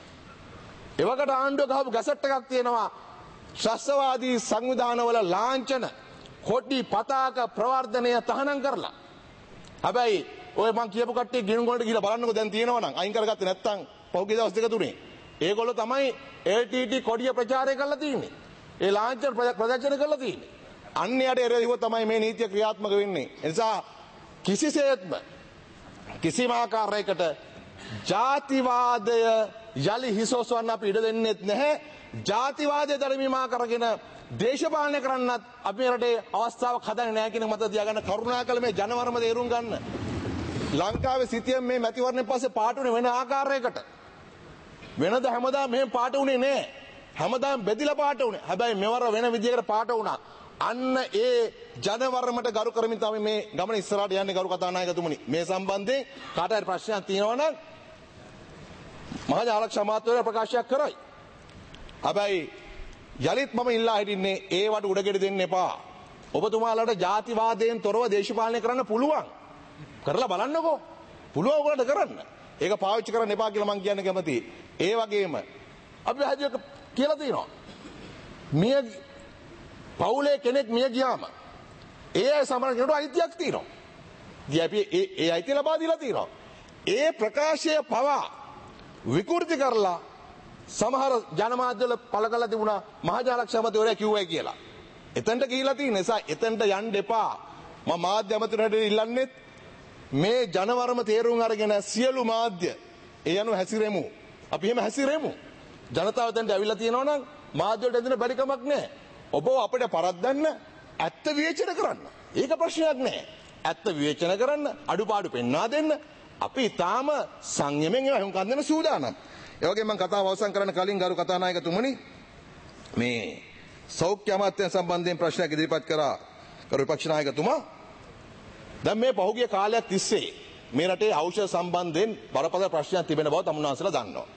එවකට ආණ්ඩුව ගහපු ගැසට් එකක් තියෙනවා ශස්ත්‍රවාදී සංවිධානවල ලාංඡන කොඩි පතාක ප්‍රවර්ධනය තහනම් කරලා. හැබැයි ඔය මං කියපු කට්ටිය ගිණුම් වලට ගිහලා බලන්නකෝ දැන් තියෙනවා නම් අයින් කරගත්තේ නැත්නම් පහුගිය දවස් දෙක තුනේ. ඒගොල්ලෝ තමයි එල් ටී ටී කොඩිය ප්‍රචාරය කරලා තියෙන්නේ. ඒ ලාංඡන ප්‍රදර්ශන කරලා තියෙන්නේ. අන්‍යයට එරෙහිව තමයි මේ නීතිය ක්‍රියාත්මක වෙන්නේ. ඒ නිසා කිසිසේත්ම කිසිම ආකාරයකට ජාතිවාදය යලි හිසෝසවන්න අපි ඉඩ දෙන්නෙත් නැහැ. ජාතිවාදය දරමීමා කරගෙන දේශපාලනය කරන්නත් අපි රටේ අවස්ථාවක් හදන්නේ නැහැ කියන මත තියාගන්න කරුණාකර මේ ජනවරම තේරුම් ගන්න. ලංකාවේ සිටියම් මේ මැතිවරණයෙන් පස්සේ පාට උනේ වෙන ආකාරයකට. වෙනද හැමදාම මෙහෙම පාට උනේ නැහැ. හැමදාම බෙදිලා පාට උනේ. හැබැයි මෙවර වෙන විදියකට පාට වුණා. අන්න ඒ ජනවරමට ගරු කරමින් තමයි මේ ගමන ඉස්සරහට යන්නේ ගරු කතානායකතුමනි. මේ සම්බන්ධයෙන් කාට හරි ප්‍රශ්නයක් තියෙනවා නම් මහජන ආරක්ෂා අමාත්‍යවරයා ප්‍රකාශයක් කරයි. හැබැයි යලිත් මම ඉල්ලා හිටින්නේ ඒවට උඩගෙඩි දෙන්න එපා. ඔබතුමාලාට ජාතිවාදයෙන් තොරව දේශපාලනය කරන්න පුළුවන්. කරලා බලන්නකෝ. පුළුවන් ඔයගොල්ලන්ට කරන්න. ඒක පාවිච්චි කරන්න එපා කියලා මම කියන්න කැමතියි. ඒ වගේම අපි හැදියක කියලා තියෙනවා. මිය පවුලේ කෙනෙක් මිය ගියාම ඒ අය සමහර කෙනෙකුට අයිතියක් තියෙනවා. ඉතින් අපි ඒ ඒ අයිතිය ලබා දීලා තියෙනවා. ඒ ප්‍රකාශය පවා විකෘති කරලා සමහර ජනමාධ්‍යවල පළ කරලා තිබුණා මහජන ආරක්ෂා අමාත්‍යවරයා කිව්වයි කියලා. එතනට ගිහිලා තියෙන නිසා එතනට යන්න එපා. මම මාධ්‍ය අමාත්‍යවරයාට ඉල්ලන්නේ මේ ජනවරම තේරුම් අරගෙන සියලු මාධ්‍ය ඒ අනුව හැසිරෙමු. අපි එහෙම හැසිරෙමු. ජනතාව දැන් ඇවිල්ලා තියෙනවා නම් මාධ්‍ය වලට ඇදින බැරි කමක් නැහැ. ඔබ අපිට පරද්දන්න ඇත්ත විවේචන කරන්න. ඒක ප්‍රශ්නයක් නැහැ. ඇත්ත විවේචන කරන්න අඩුපාඩු පෙන්වා දෙන්න. අපි තාම සංයමෙන් ඒවා හුඟක් දෙන්න සූදානම්. ඒ වගේම මම කතාව අවසන් කරන්න කලින් ගරු කතානායකතුමනි මේ සෞඛ්‍ය අමාත්‍යංශ සම්බන්ධයෙන් ප්‍රශ්නයක් ඉදිරිපත් කරා ගරු විපක්ෂ නායකතුමා. දැන් මේ පහුගිය කාලයක් තිස්සේ මේ රටේ ඖෂධ සම්බන්ධයෙන් බරපතල ප්‍රශ්නයක් තිබෙන බව තමුන්වහන්සේලා දන්නවා.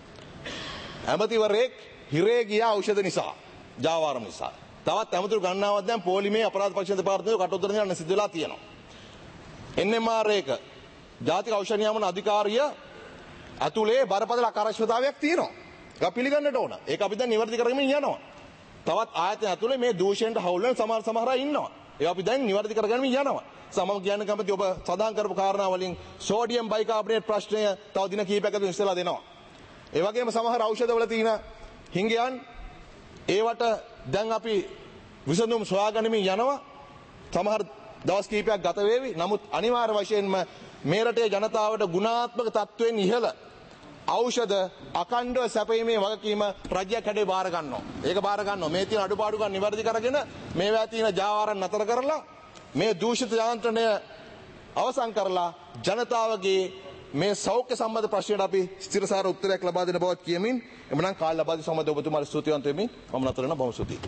ඇමතිවරයෙක් හිරේ ගියා ඖෂධ නිසා, ජාවාරම නිසා. තවත් ඇමතුරු ගණනාවක් දැන් පොලිමේ අපරාධ පරීක්ෂණ දෙපාර්තමේන්තුව කටුතර දෙන්න සිදු වෙලා තියෙනවා. එන් එම් ආර් එක ජාතික ඖෂධ නියාමන අධිකාරිය අතුලේ බරපතල අකාර්යක්ෂමතාවයක් තියෙනවා. ඒක පිළිගන්නට ඕන. ඒක අපි දැන් නිවැරදි කරගෙන යනවා. තවත් ආයතන ඇතුලේ මේ දූෂණයට හවුල් වෙන සමහර සමහර අය ඉන්නවා. ඒක අපි දැන් නිවැරදි කරගෙන යනවා. සමම කියන්න කැමති ඔබ සඳහන් කරපු කාරණා වලින් සෝඩියම් බයිකාබනේට් ප්‍රශ්නය තව දින කිහිපයකට ඉස්සෙල්ලා දෙනවා. ඒ වගේම සමහර ඖෂධවල තියෙන හිඟයන් ඒවට දැන් අපි විසඳුම් සොයාගනිමින් යනවා. සමහර දවස් කිහිපයක් ගත වේවි. නමුත් අනිවාර්ය වශයෙන්ම මේ රටේ ජනතාවට ගුණාත්මක තත්ත්වයෙන් ඉහළ ඖෂධ අඛණ්ඩව සැපීමේ වගකීම රජයක් හැඩේ බාර ගන්නවා. ඒක බාර ගන්නවා. මේ තියෙන අඩුපාඩුකම් නිවැරදි කරගෙන මේවා තියෙන ජාවාරම් නතර කරලා මේ දූෂිත යාන්ත්‍රණය අවසන් කරලා ජනතාවගේ මේ සෞඛ්‍ය සම්බන්ධ ප්‍රශ්නයට අපි ස්ථිරසාර උත්තරයක් ලබා දෙන බවත් කියමින් එමනම් කාල ලබා දී සම්බන්ධ ඔබතුමාට ස්තුතිවන්ත වෙමි. මම නතර වෙනවා. බොහොම ස්තුතියි.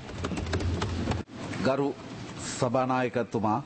ගරු සභානායකතුමා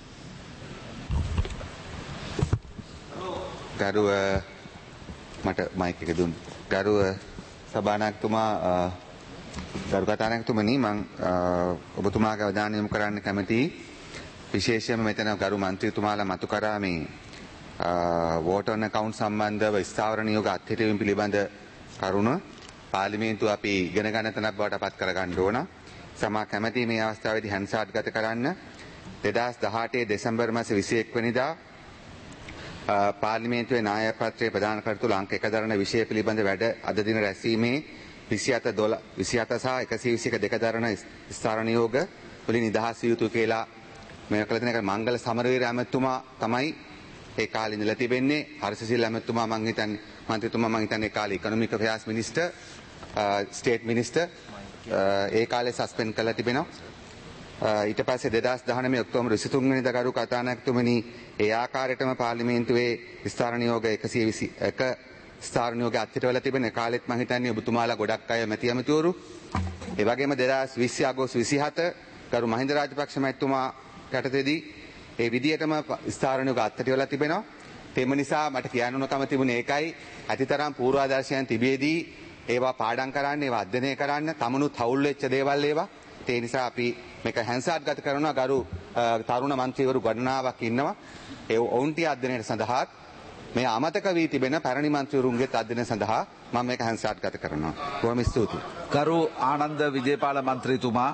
ගරුව මට මයික් එක දුන්න. ගරුව සභානායකතුමා ගරු කතානායකතුමනි මම ඔබතුමාගේ අවධානය යොමු කරන්න කැමතියි. විශේෂයෙන්ම මෙතන ගරු මන්ත්‍රීතුමාලා මතු කරා මේ වෝටර් account සම්බන්ධව ස්ථාවර නියෝග අත්හිටවීම පිළිබඳ කරුණ පාර්ලිමේන්තුව අපි ඉගෙන ගන්න තැනක් බවට පත් කර ගන්න ඕන. සමා කැමැති මේ අවස්ථාවේදී හැන්සාට් ගත කරන්න දෙදහස් දහඅටේ දෙසැම්බර් මාසේ විසිඑක වෙනිදා පාර්ලිමේන්තුවේ නාය පත්‍රයේ ප්‍රදාන කරතුළු අංක එක දරන විෂය පිළිබඳ වැඩ අද දින රැස්වීමේ විසිහත සහ එකසිය විසි එක දෙක දරන ස්ථාවර නියෝග වලින් නිදහස් විය යුතු කියලා මේ කළ දෙන එක මංගල සමරවීර ඇමතුමා තමයි ඒ කාලේ ඉඳලා තිබෙන්නේ. හර්ෂසිල් ඇමතුමා මං හිතන්නේ මන්ත්‍රීතුමා මං හිතන්නේ ඒ කාලේ economic affairs minister state minister ඒ කාලේ සස්පෙන්ඩ් කරලා තිබෙනවා. ඊට පස්සේ දෙදහස් දහනවය ඔක්තෝබර් විසිතුන් වෙනිදා ගරු කතානායකතුමනි ඒ ආකාරයටම පාර්ලිමේන්තුවේ ස්ථාර නියෝග එකසිය විසි එක ස්ථාර නියෝග අත්හිටවලා තිබෙන කාලෙත් මං හිතන්නේ ඔබතුමාලා ගොඩක් අය මැති ඇමතිවරු. ඒ වගේම දෙදහස් විසි අගෝස්තු විසිහත ගරු මහින්ද රාජපක්ෂ මැතිතුමා යටතේදී ඒ විදියටම ස්ථාර නියෝග අත්හිටවලා තිබෙනවා. තේම නිසා මට කියන්න ඕනකම තිබුණේ ඒකයි අතිතරම් පූර්වාදර්ශයන් තිබියදී ඒවා පාඩම් කරන්න ඒවා අධ්‍යයනය කරන්න තමනුත් හවුල් වෙච්ච දේවල් ඒවා. ඒ නිසා අපි මේක හැන්සාට් ගත කරනවා. ගරු තරුණ මන්ත්‍රීවරු ගණනාවක් ඉන්නවා. ඒ ඔවුන්ට අධ්‍යයනයට සඳහා මේ අමතක වී තිබෙන පැරණි මන්ත්‍රීවරුන්ගේ තද්දින සඳහා මම මේක හැන්සාට් ගත කරනවා. බොහොම ස්තුතියි. ගරු ආනන්ද විජේපාල මන්ත්‍රීතුමා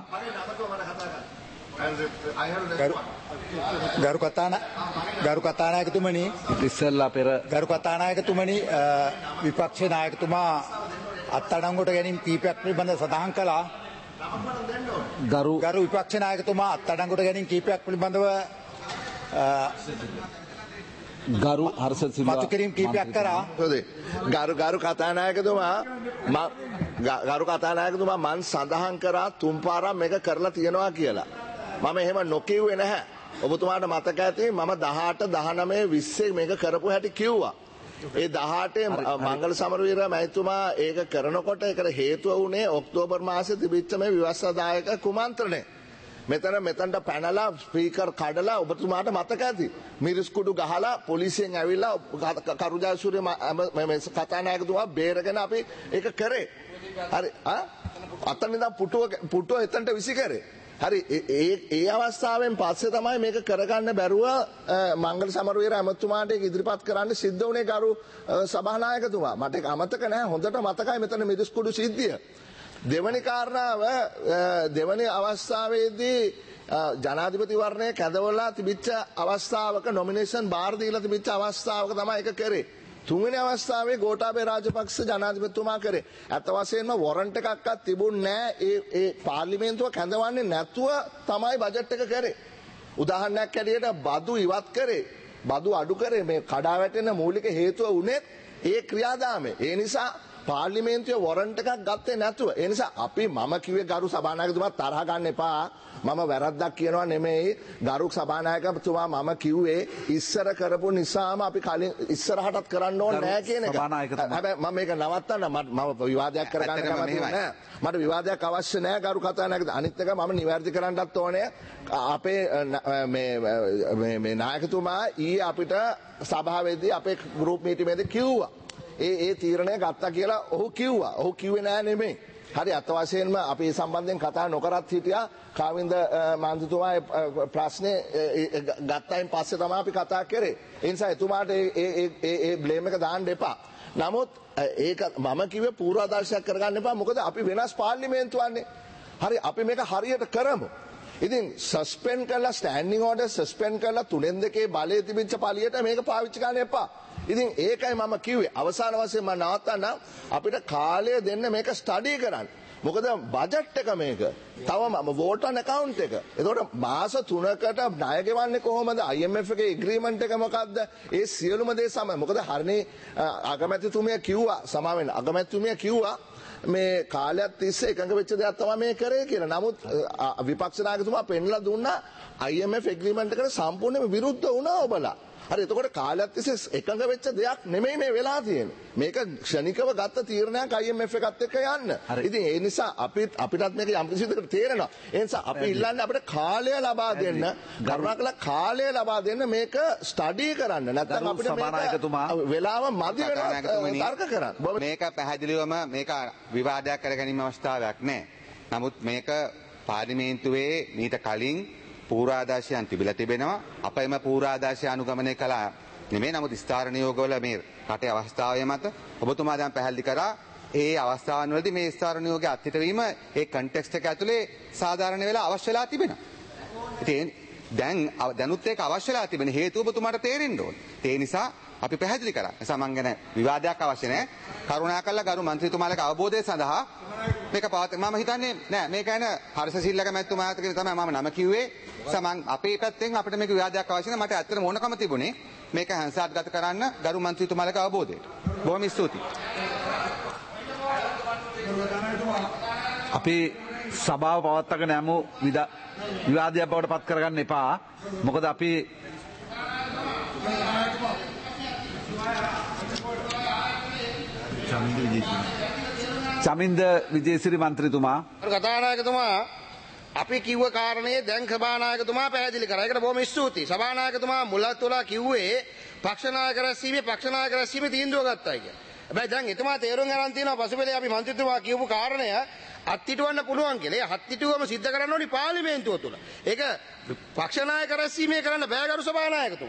ගරු කතාන ගරු කතානායකතුමනි ඉස්සෙල්ලා පෙර ගරු කතානායකතුමනි විපක්ෂ නායකතුමා අත්අඩංගුවට ගැනීම කීපයක් පිළිබඳ සඳහන් කළා. ගරු ගරු විපක්ෂ නායකතුමා අත්අඩංගුවට ගැනීම කීපයක් පිළිබඳව ගරු හර්ෂ සිල්වා මතු කිරීම කීපයක් කරා. ගරු ගරු කතානායකතුමා ගරු කතානායකතුමා මන් සඳහන් කරා තුන් පාරක් මේක කරලා තියෙනවා කියලා. මම එහෙම නොකියුවේ නැහැ. ඔබතුමාට මතක ඇති මම දහඅට දහනවය විස්ස මේක කරපු හැටි කිව්වා. ඒ දහඅටේ මංගල සමරවීර මැතිතුමා ඒක කරනකොට ඒකට හේතුව වුණේ ඔක්තෝබර් මාසයේ තිබිච්ච මේ විවස්සදායක කුමන්ත්‍රණය. මෙතන මෙතනට පැනලා ස්පීකර් කඩලා ඔබතුමාට මතක ඇති. මිරිස්කුඩු ගහලා පොලිසියෙන් ඇවිල්ලා කරුජාසූරිය මේ කතානායකතුමා බේරගෙන අපි ඒක කරේ. හරි ආ අතන ඉඳන් පුටුව පුටුව එතනට විසි කරේ. හරි ඒ ඒ අවස්ථාවෙන් පස්සේ තමයි මේක කරගන්න බැරුව මංගල සමරවීර ඇමතුමාට ඒක ඉදිරිපත් කරන්න සිද්ධ වුණේ ගරු සභානායකතුමා. මට ඒක අමතක නැහැ. හොඳට මතකයි මෙතන මිරිස්කුඩු සිද්ධිය. දෙවනි කාරණාව දෙවනි අවස්ථාවේදී ජනාධිපතිවරණය කැඳවලා තිබිච්ච අවස්ථාවක නොමිනේෂන් බාර දීලා තිබිච්ච අවස්ථාවක තමයි ඒක කරේ. තුන්වෙනි අවස්ථාවේ ගෝඨාභය රාජපක්ෂ ජනාධිපතිතුමා කරේ. අත වශයෙන්ම වොරන්ට් එකක්වත් තිබුණේ නැහැ. ඒ ඒ පාර්ලිමේන්තුව කැඳවන්නේ නැතුව තමයි බජට් එක කරේ. උදාහරණයක් ඇටියට බදු ඉවත් කරේ. බදු අඩු කරේ මේ කඩා වැටෙන මූලික හේතුව උනේත් ඒ ක්‍රියාදාමය. ඒ නිසා පාර්ලිමේන්තුවේ වොරන්ට් එකක් ගත්තේ නැතුව. ඒ නිසා අපි මම කිව්වේ ගරු සභානායකතුමා තරහ ගන්න එපා. මම වැරද්දක් කියනවා නෙමෙයි. ගරු සභානායකතුමා මම කිව්වේ ඉස්සර කරපු නිසාම අපි කලින් ඉස්සරහටත් කරන්න ඕනේ නැහැ කියන එක. හැබැයි මම මේක නවත්තන්න මම විවාදයක් කරගන්න කැමති නැහැ. මට විවාදයක් අවශ්‍ය නැහැ ගරු කතානායකතුමා. අනිත් එක මම නිවැරදි කරන්නත් ඕනේ. අපේ මේ මේ මේ නායකතුමා ඊයේ අපිට සභාවේදී අපේ ගෲප් මීටිමේදී කිව්වා. ඒ ඒ තීරණය ගත්තා කියලා ඔහු කිව්වා. ඔහු කිව්වේ නෑ නෙමෙයි. හරි අත වශයෙන්ම අපි මේ සම්බන්ධයෙන් කතා නොකරත් හිටියා. කාවින්ද මන්ත්‍රීතුමා ප්‍රශ්නේ ගත්තයින් පස්සේ තමයි අපි කතා කරේ. ඒ නිසා එතුමාට ඒ ඒ ඒ ඒ බ්ලේම් එක දාන්න එපා. නමුත් ඒක මම කිව්වේ පූර්වාදර්ශයක් කරගන්න එපා. මොකද අපි වෙනස් පාර්ලිමේන්තුවන්නේ. හරි අපි මේක හරියට කරමු. ඉතින් සස්පෙන්ඩ් කරලා ස්ටෑන්ඩින් ඕඩර් සස්පෙන්ඩ් කරලා තුනෙන් දෙකේ බලය තිබිච්ච පළියට මේක පාවිච්චි කරන්න එපා. ඉතින් ඒකයි මම කිව්වේ අවසාන වශයෙන් මම නවත්තන්න අපිට කාලය දෙන්න මේක ස්ටඩි කරන්න. මොකද බජට් එක මේක. තව මම වෝට් ඔන් account එක. ඒතකොට මාස තුනකට ණය ගෙවන්නේ කොහොමද? I M F එකේ agreement එක මොකද්ද? ඒ සියලුම දේ සම. මොකද හරිනේ අගමැතිතුමිය කිව්වා සමාවෙන්න අගමැතිතුමිය කිව්වා මේ කාලයක් තිස්සේ එකඟ වෙච්ච දෙයක් තමයි මේ කරේ කියලා. නමුත් විපක්ෂ නායකතුමා පෙන්ලා දුන්නා I M F agreement එකට සම්පූර්ණයෙන්ම විරුද්ධ වුණා ඔබලා. හරි එතකොට කාලයක් තිස්සේ එකඟ වෙච්ච දෙයක් නෙමෙයි මේ වෙලා තියෙන්නේ. මේක ක්ෂණිකව ගත්ත තීරණයක් I M F එකත් එක්ක යන්න. ඉතින් ඒ නිසා අපි අපිටත් මේක යම් කිසි විදිහකට තේරෙනවා. ඒ නිසා අපි ඉල්ලන්නේ අපිට කාලය ලබා දෙන්න. කරුණාකරලා කාලය ලබා දෙන්න මේක ස්ටඩි කරන්න. නැත්නම් අපිට මේක වෙලාව මදි වෙනවා තර්ක කරන්න. මේක පැහැදිලිවම මේක විවාදයක් කර ගැනීම අවස්ථාවක් නෑ. නමුත් මේක පාර්ලිමේන්තුවේ මීට කලින් පූර්වාදර්ශයන් තිබිලා තිබෙනවා. අප එම පූර්වාදර්ශය අනුගමනය කළා නෙමෙයි. නමුත් ස්ථාර නියෝගවල මේ රටේ අවස්ථාවය මත ඔබතුමා දැන් පැහැදිලි කරා ඒ අවස්ථාවන් වලදී මේ ස්ථාර නියෝගය අත්හිටවීම ඒ කන්ටෙක්ස්ට් එක ඇතුලේ සාධාරණ වෙලා අවශ්‍ය වෙලා තිබෙනවා. ඉතින් දැන් දැනුත් ඒක අවශ්‍ය වෙලා තිබෙන හේතුව ඔබතුමාට තේරෙන්න ඕනේ. ඒ නිසා අපි පැහැදිලි කරා. නිසා මං ගැන විවාදයක් අවශ්‍ය නැහැ. කරුණාකරලා ගරු මන්ත්‍රීතුමාලගේ අවබෝධය සඳහා මේක පවත් මම හිතන්නේ නෑ මේක ගැන හර්ෂ සිල්ලක මැතිතුමාට තමයි මම නම කිව්වේ. සමන් අපේ පැත්තෙන් අපිට මේක විවාදයක් අවශ්‍ය නැහැ. මට ඇත්තටම ඕනකම තිබුණේ මේක හංසාත්ගත කරන්න ගරු මන්ත්‍රීතුමාලගේ අවබෝධයට. බොහොම ස්තුතියි. අපි සභාව පවත්වාගෙන යමු. විවාදයක් බවට පත් කරගන්න එපා. මොකද අපි චමින්ද විජේසිරි මන්ත්‍රීතුමා කතානායකතුමා අපි කිව්ව කාරණේ දැන් සභානායකතුමා පැහැදිලි කරා. ඒකට බොහොම ස්තුතියි. සභානායකතුමා මුලත් තුලා කිව්වේ පක්ෂ නායක රැස්වීමේ පක්ෂ නායක රැස්වීමේ තීන්දුව ගත්තා කියලා. හැබැයි දැන් එතුමා තේරුම් ගන්න තියෙනවා පසුපෙළේ අපි මන්ත්‍රීතුමා කියපු කාරණය අත්හිටවන්න පුළුවන් කියලා. ඒ අත්හිටුවම සිද්ධ කරන්න ඕනි පාර්ලිමේන්තුව තුල. ඒක පක්ෂ නායක රැස්වීමේ කරන්න බෑ ගරු සභානායකතුමා.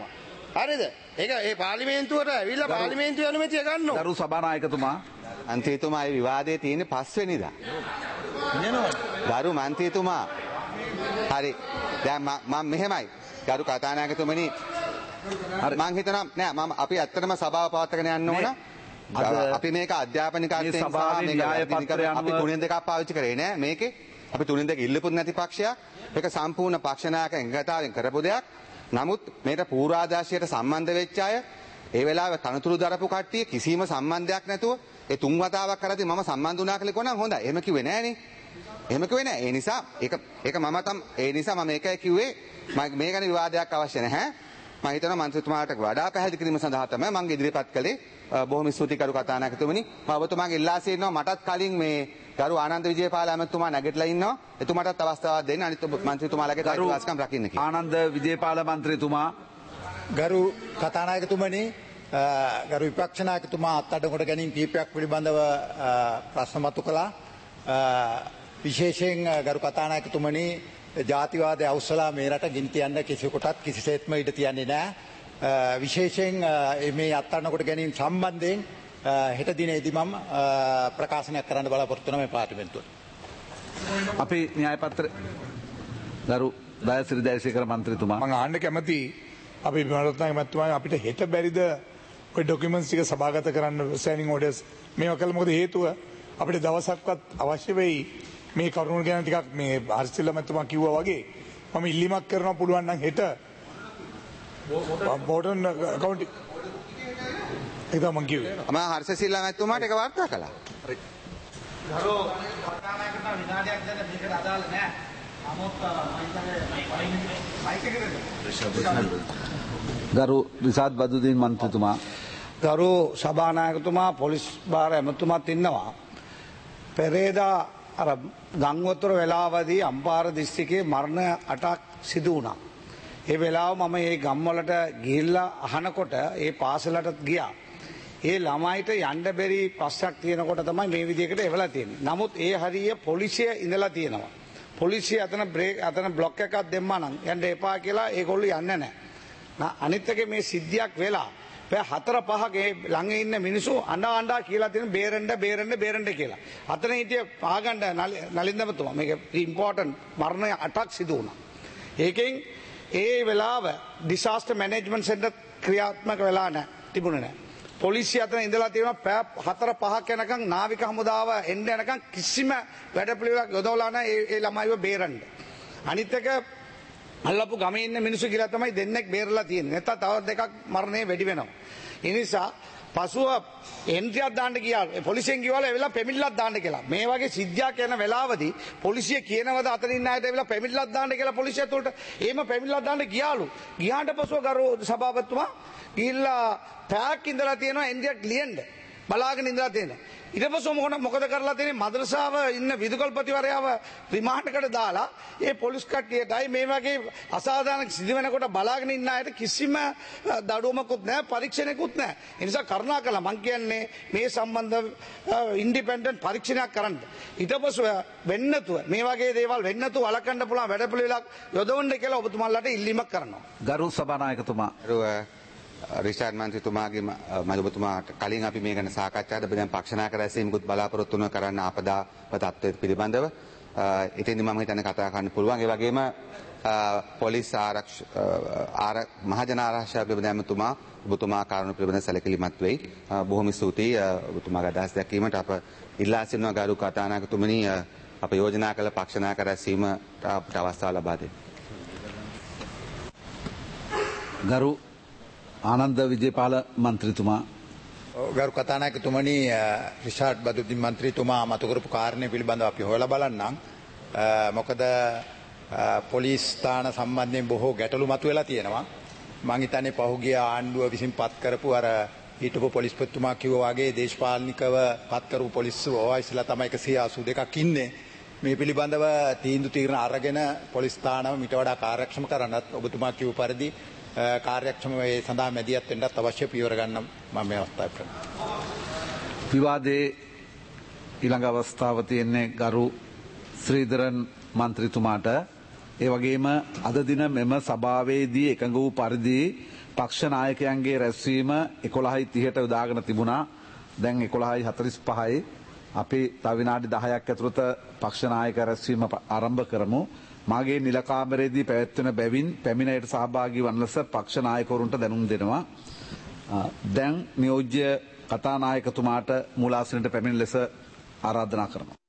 හරිද? ඒක ඒ පාර්ලිමේන්තුවට ඇවිල්ලා පාර්ලිමේන්තුවේ අනුමැතිය ගන්න ඕන. ගරු සභානායකතුමා මන්ත්‍රීතුමා ඒ විවාදයේ තියෙන්නේ පස්වෙනිදා. ගරු මන්ත්‍රීතුමා හරි දැන් මම මෙහෙමයි ගරු කතානායකතුමනි මම හිතනවා නෑ මම අපි ඇත්තටම සභාව පවත්වාගෙන යන්න ඕන. අපි මේක අධ්‍යාපනික අර්ථයෙන් සහ මේක අපි තුනෙන් දෙකක් පාවිච්චි කරේ නෑ මේකේ. අපි තුනෙන් දෙක ඉල්ලපුත් නැති පක්ෂයක්. මේක සම්පූර්ණ පක්ෂ නායක එකඟතාවයෙන් කරපු දෙයක්. නමුත් මේකට පූර්වාදර්ශයට සම්බන්ධ වෙච්ච අය ඒ වෙලාවේ තනතුරු දරපු කට්ටිය කිසිම සම්බන්ධයක් නැතුව ඒ තුන් වතාවක් කරද්දී මම සම්බන්ධ වුණා කියලා කොහොනම් හොඳයි. එහෙම කිව්වේ නෑනේ. එහෙම කිව්වේ නෑ. ඒ නිසා ඒක ඒක මම තම ඒ නිසා මම ඒකයි කිව්වේ මේ ගැන විවාදයක් අවශ්‍ය නැහැ. මම හිතනවා මන්ත්‍රීතුමාට වඩා පැහැදිලි කිරීම සඳහා තමයි මම ඉදිරිපත් කළේ. බොහොම ස්තුතියි කරු කතානායකතුමනි. මම ඔබතුමාගේ ඉල්ලා සිටිනවා මටත් කලින් මේ ගරු ආනන්ද විජේපාල ඇමතුමා නැගිටලා ඉන්නවා. එතුමාටත් අවස්ථාවක් දෙන්න අනිත් මන්ත්‍රීතුමාලගේ අයිතිවාසිකම් රකින්න කියලා. ආනන්ද විජේපාල මන්ත්‍රීතුමා ගරු කතානායකතුමනි ගරු විපක්ෂ නායකතුමා අත්අඩංගුවට ගැනීම කීපයක් පිළිබඳව ප්‍රශ්න මතු කළා. විශේෂයෙන් ගරු කතානායකතුමනි ජාතිවාදය අවසලා මේ රට ගිනි තියන්න කිසිකොටත් කිසිසේත්ම ඉඩ තියන්නේ නැහැ. විශේෂයෙන් මේ අත්අඩංගුවට ගැනීම සම්බන්ධයෙන් හෙට දිනේදී මම ප්‍රකාශනයක් කරන්න බලාපොරොත්තු වෙනවා මේ පාර්ලිමේන්තුවට. අපි න්‍යාය පත්‍ර ගරු දයසිරි ජයසේකර මන්ත්‍රීතුමා මම අහන්න කැමතියි අපි විමලරත්නායක මහත්මයා අපිට හෙට බැරිද ඔය ඩොකියුමන්ට්ස් ටික සභාගත කරන්න ස්ටෑන්ඩින් ඕඩර්ස් මේවා කළ මොකද හේතුව අපිට දවසක්වත් අවශ්‍ය වෙයි මේ කරුණු ගැන ටිකක් මේ හර්ෂිල මහත්මයා කිව්වා වගේ මම ඉල්ලීමක් කරනවා පුළුවන් නම් හෙට බෝඩන් කවුන්ටි ඒක මම කිව්වේ මම හර්ෂසිල්ල මහත්මයාට ඒක වාර්තා කළා. හරි. ගරු කතානායකතුමා විනාඩියක් දෙන්න මේකට අදාළ නැහැ. ගරු විසාත් බදුදීන් මන්ත්‍රීතුමා ගරු සභානායකතුමා පොලිස් භාර ඇමතුමාත් ඉන්නවා. පෙරේදා අර ගංවතුර වෙලාවදී අම්පාර දිස්ත්‍රික්කයේ මරණ අටක් සිදු වුණා. ඒ වෙලාව මම මේ ගම්වලට ගිහිල්ලා අහනකොට ඒ පාසලටත් ගියා. ඒ ළමයිට යන්න බැරි ප්‍රශ්නයක් තියෙනකොට තමයි මේ විදිහකට එවලා තියෙන්නේ. නමුත් ඒ හරිය පොලිසිය ඉඳලා තියෙනවා. පොලිසිය අතන බ්‍රේක් අතන බ්ලොක් එකක් දෙම්මා නම් යන්න එපා කියලා ඒගොල්ලෝ යන්නේ නැහැ. අනිත් එකේ මේ සිද්ධියක් වෙලා පැය හතර පහක ළඟ ඉන්න මිනිස්සු අඬා අඬා කියලා තියෙන බේරෙන්න බේරෙන්න බේරෙන්න කියලා. අතන හිටිය පාගණ්ඩ නලින්දමතුමා මේක ඉම්පෝටන්ට් මරණ අටක් සිදු වුණා. ඒකෙන් ඒ වෙලාව ඩිසාස්ටර් මැනේජ්මන්ට් සෙන්ටර් ක්‍රියාත්මක වෙලා නැහැ. තිබුණේ නැහැ. පොලිසිය අතන ඉඳලා තියෙනවා පැය හතර පහක් යනකම් නාවික හමුදාව එන්න යනකම් කිසිම වැඩපිළිවෙලක් යොදවලා නැහැ ඒ ළමයිව බේරන්න. අනිත් එක අල්ලපු ගමේ ඉන්න මිනිස්සු කියලා තමයි දෙන්නෙක් බේරලා තියෙන්නේ. නැත්නම් තව දෙකක් මරණය වැඩි වෙනවා. ඒ නිසා පසුව එන්ට්‍රියක් දාන්න ගියා. පොලිසියෙන් කිව්වල එවෙලා පෙමිල්ලක් දාන්න කියලා. මේ වගේ සිද්ධියක් යන වෙලාවදී පොලිසිය කියනවද අතන ඉන්න අයට එවෙලා පෙමිල්ලක් දාන්න කියලා පොලිසිය ඇතුළට එහෙම පෙමිල්ලක් දාන්න ගියාලු. ගියාට පසුව ගරු සභාපතිතුමා ගිහිල්ලා පැයක් ඉඳලා තියෙනවා එන්ට්‍රියක් ලියන්න. බලාගෙන ඉඳලා තියෙනවා. ඊට පස්සේ මොකද මොකද කරලා තියෙන්නේ මද්‍රසාව ඉන්න විදුකල්පතිවරයාව රිමාන්ඩ්කට දාලා ඒ පොලිස් කට්ටියටයි මේ වගේ අසාධාරණ සිදු වෙනකොට බලාගෙන ඉන්න අයට කිසිම දඩුවමකුත් නැහැ පරීක්ෂණයකුත් නැහැ. ඒ නිසා කරුණාකරලා මම කියන්නේ මේ සම්බන්ධ ඉන්ඩිපෙන්ඩන්ට් පරීක්ෂණයක් කරන්න. ඊට පස්සේ වෙන්නේ නැතුව මේ වගේ දේවල් වෙන්නේ නැතුව වළක්වන්න පුළුවන් වැඩපිළිවෙලක් යොදවන්න කියලා ඔබතුමාලාට ඉල්ලීමක් කරනවා. ගරු සභානායකතුමා රිෂාඩ් මන්ත්‍රීතුමාගේ මම ඔබතුමාට කලින් අපි මේ ගැන සාකච්ඡා කරලා දැන් පක්ෂනායක රැස්වීමකුත් බලාපොරොත්තු වෙනවා කරන්න ආපදා තත්ත්වය පිළිබඳව. ඉතින් මම හිතන්නේ කතා කරන්න පුළුවන්. ඒ වගේම පොලිස් ආරක්ෂ ආර මහජන ආරක්ෂක පිළිබඳව ඔබතුමා කාරණා පිළිබඳව සැලකිලිමත් වෙයි. බොහොම ස්තුතියි ඔබතුමාගේ අදහස් දැක්වීමට. අප ඉල්ලා සිටිනවා ගරු කතානායකතුමනි අප යෝජනා කළ පක්ෂනායක රැස්වීමට අපට අවස්ථාව ලබා දෙන්න. ගරු ආනන්ද විජේපාල මන්ත්‍රීතුමා ගරු කතානායකතුමනි රිෂාඩ් බදුද්දීන් මන්ත්‍රීතුමා මතු කරපු කාරණේ පිළිබඳව අපි හොයලා බලන්නම්. මොකද පොලිස් ස්ථාන සම්බන්ධයෙන් බොහෝ ගැටලු මතුවලා තියෙනවා. මම හිතන්නේ පහුගිය ආණ්ඩුව විසින් පත් කරපු අර හිටපු පොලිස්පතිතුමා කිව්වා වගේ දේශපාලනිකව පත් කරපු පොලිස් ඕවයිස්ලා තමයි එකසිය අසූ දෙකක් ඉන්නේ. මේ පිළිබඳව තීන්දුව తీරන අරගෙන පොලිස් ස්ථානම ඊට වඩා කාර්යක්ෂම කරන්නත් ඔබතුමා කිව්ව පරිදි කාර්යක්ෂම වේ සඳහා මැදිහත් වෙන්නත් අවශ්‍ය පියවර ගන්න මම මේ අවස්ථාවේ කරනවා. විවාදයේ ඊළඟ අවස්ථාව තියෙන්නේ ගරු ශ්‍රීධරන් මන්ත්‍රීතුමාට. ඒ වගේම අද දින මෙම සභාවේදී එකඟ වූ පරිදි පක්ෂ නායකයන්ගේ රැස්වීම එකොළහයි තිහට යොදාගෙන තිබුණා. දැන් එකොළහයි හතළිස් පහයි අපි තව විනාඩි දහයක් ඇතුළත පක්ෂ නායක රැස්වීම ආරම්භ කරමු. මාගේ නිල කාමරයේදී පැවැත්වෙන බැවින් පැමිණයට සහභාගී වන ලෙස පක්ෂ නායකවරුන්ට දැනුම් දෙනවා. දැන් නියෝජ්‍ය කතානායකතුමාට මූලාසනයට පැමිණ ලෙස ආරාධනා කරනවා.